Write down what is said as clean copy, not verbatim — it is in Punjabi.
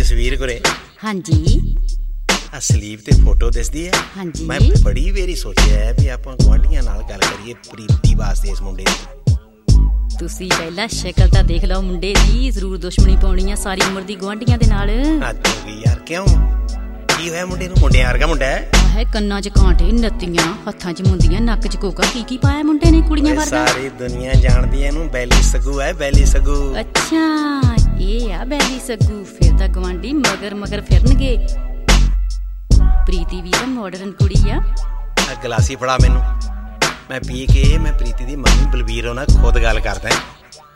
ਜਸਵੀਰ ਗੁਰੇ। ਹਾਂਜੀ। ਸਲੀਪ ਤੇ ਫੋਟੋ ਦਿਸਦੀ ਹੈ। ਹਾਂਜੀ। ਮੈਂ ਬੜੀ ਵਾਰੀ ਸੋਚਿਆ ਹੈ ਵੀ ਆਪਾਂ ਗੁਆਂਢੀਆਂ ਨਾਲ ਗੱਲ ਕਰੀਏ ਪ੍ਰੀਤੀ ਵਾਸਤੇ ਇਸ ਮੁੰਡੇ ਦੀ। ਤੁਸੀਂ ਪਹਿਲਾਂ ਸ਼ਕਲ ਤਾਂ ਦੇਖ ਲਓ ਮੁੰਡੇ ਦੀ, ਜ਼ਰੂਰ ਦੁਸ਼ਮਣੀ ਪਾਉਣੀ ਆ ਸਾਰੀ ਉਮਰ ਦੀ ਗੁਆਂਢੀਆਂ ਦੇ ਨਾਲ। ਹੱਦ ਹੋ ਗਈ ਯਾਰ, ਕਿਉਂ ਕੀ ਹੋਇਆ ਮੁੰਡੇ ਨੂੰ? ਮੁੰਡਿਆਂ ਵਰਗਾ ਮੁੰਡਾ ਹੈ। ਆਹ ਕੰਨਾਂ 'ਚ ਕਾਂਟੇ, ਨੱਤੀਆਂ, ਹੱਥਾਂ 'ਚ ਮੁੰਦੀਆਂ, ਨੱਕ 'ਚ ਕੋਕਾ, ਕੀ ਪਾਇਆ ਮੁੰਡੇ ਨੇ ਕੁੜੀਆਂ ਵਰਗਾ? ਸਾਰੀ ਦੁਨੀਆ ਜਾਣਦੀ ਹੈ ਇਹਨੂੰ, ਬੈਲੀ ਸੱਗੂ ਹੈ, ਬੈਲੀ ਸੱਗੂ। ਅੱਛਾ ਇਹ ਆ ਬੈਲੀ ਸੱਗੂ, ਫਿਰ ਤਾਂ ਗੁਆਂਢੀ ਮਗਰ ਫਿਰਨਗੇ। ਪ੍ਰੀਤੀ ਵੀ ਤਾਂ ਮਾਡਰਨ ਕੁੜੀ ਆ। ਗਲਾਸੀ ਫੜਾ ਮੈਨੂੰ, ਮੈਂ ਪੀ ਕੇ ਮੈਂ ਪ੍ਰੀਤੀ ਦੀ ਮੰਮੀ ਬਲਬੀਰ ਨਾਲ ਖੁਦ ਗੱਲ ਕਰਦਾ।